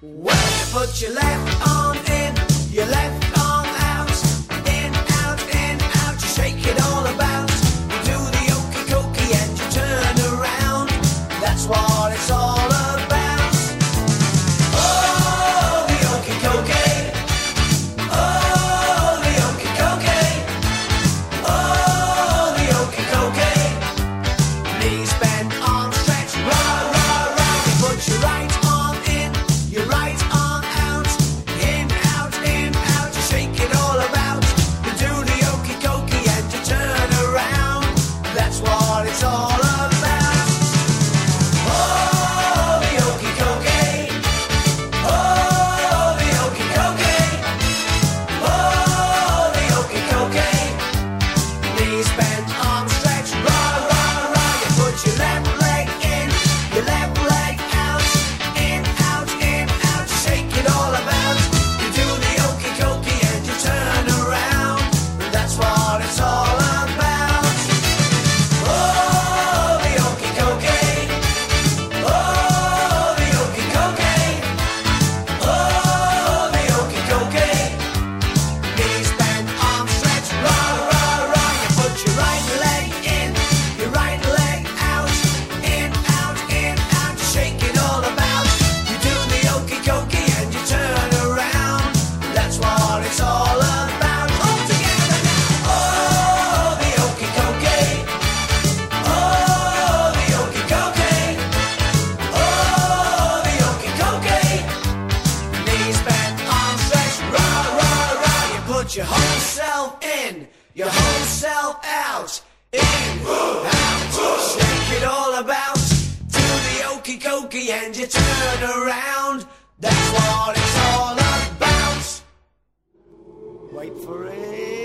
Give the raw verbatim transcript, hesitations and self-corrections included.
Well, you put your left arm in, your left arm out, in, out, in, out, you shake it all about. You do the okey dokey and you turn around. That's what it's all about. Oh, the okey dokey. Oh, the okey dokey. Oh, the okey dokey. Knees bent, arms stretched, rah, rah, rah. You put your right arm in, your right arm out, in, out, in, out, you shake it all about. You do the okey dokey and you turn around. That's what it's all about. Oh, the okey dokey. Oh, the okey dokey. Oh, the okey dokey. Knees bent, arms stretched, rah, rah, rah. You put your left leg in, your left leg out, in, out, in, out, you shake it all about. You do the okey dokey and you turn around. That's what it's all about. Oh, the okey dokey. Oh, the okey dokey. Oh, the okey dokey. Knees bent, arms stretched, rah, rah, rah. You put your right leg in, your right leg out, in, out, in, out, you shake it all about. You do the okey dokey and you turn around. That's what it's all about. All together now. Oh, the okey dokey. Oh, the okey dokey. Oh, the okey dokey. Knees bent, arms stretched, rah, rah, rah. You put your whole self in, your whole self out, in, out, shake it all about. Do the okey dokey and you turn around. That's what it's all about. Wait for it.